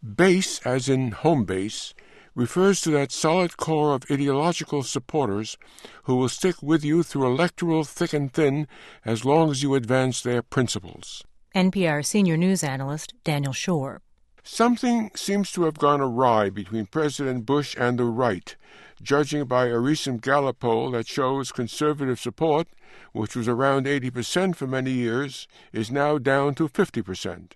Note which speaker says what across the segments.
Speaker 1: Base, as in home base, refers to that solid core of ideological supporters who will stick with you through electoral thick and thin as long as you advance their principles.
Speaker 2: NPR senior news analyst Daniel Schorr.
Speaker 1: Something seems to have gone awry between President Bush and the right, judging by a recent Gallup poll that shows conservative support, which was around 80% for many years, is now down to 50%.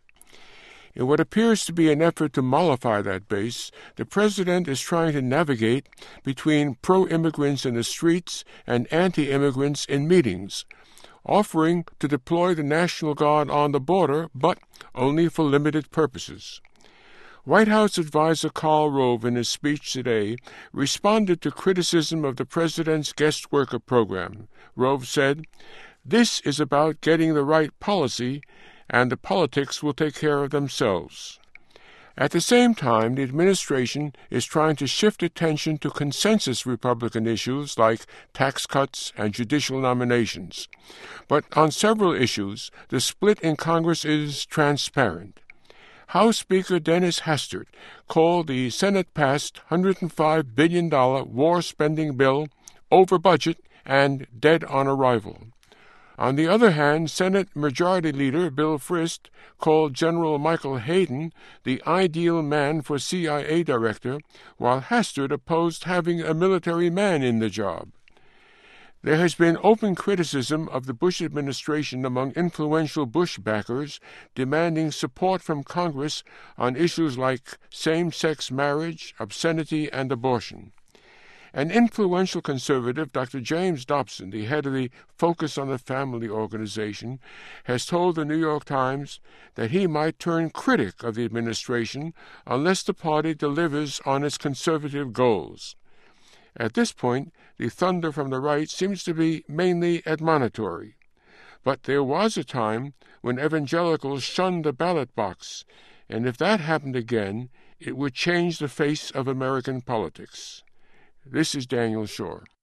Speaker 1: In what appears to be an effort to mollify that base, the president is trying to navigate between pro-immigrants in the streets and anti-immigrants in meetings, offering to deploy the National Guard on the border, but only for limited purposes. White House advisor Karl Rove, in his speech today, responded to criticism of the president's guest worker program. Rove said, "This is about getting the right policy, and the politics will take care of themselves." At the same time, the administration is trying to shift attention to consensus Republican issues like tax cuts and judicial nominations. But on several issues, the split in Congress is transparent. House Speaker Dennis Hastert called the Senate-passed $105 billion war spending bill over budget and dead on arrival. On the other hand, Senate Majority Leader Bill Frist called General Michael Hayden the ideal man for CIA director, while Hastert opposed having a military man in the job. There has been open criticism of the Bush administration among influential Bush backers, demanding support from Congress on issues like same-sex marriage, obscenity, and abortion. An influential conservative, Dr. James Dobson, the head of the Focus on the Family organization, has told the New York Times that he might turn critic of the administration unless the party delivers on its conservative goals. At this point, the thunder from the right seems to be mainly admonitory. But there was a time when evangelicals shunned the ballot box, and if that happened again, it would change the face of American politics. This is Daniel Schorr.